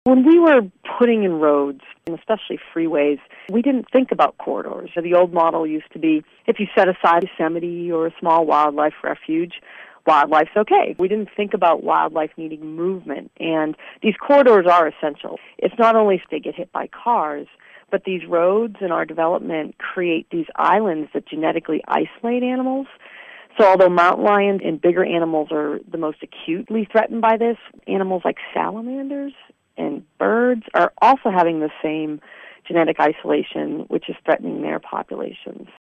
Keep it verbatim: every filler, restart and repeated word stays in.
When we were putting in roads, and especially freeways, we didn't think about corridors. So the old model used to be, if you set aside a Yosemite or a small wildlife refuge, wildlife's okay. We didn't think about wildlife needing movement, and these corridors are essential. It's not only if they get hit by cars, but these roads and our development create these islands that genetically isolate animals. So although mountain lions and bigger animals are the most acutely threatened by this, animals like salamanders and birds are also having the same genetic isolation, which is threatening their populations.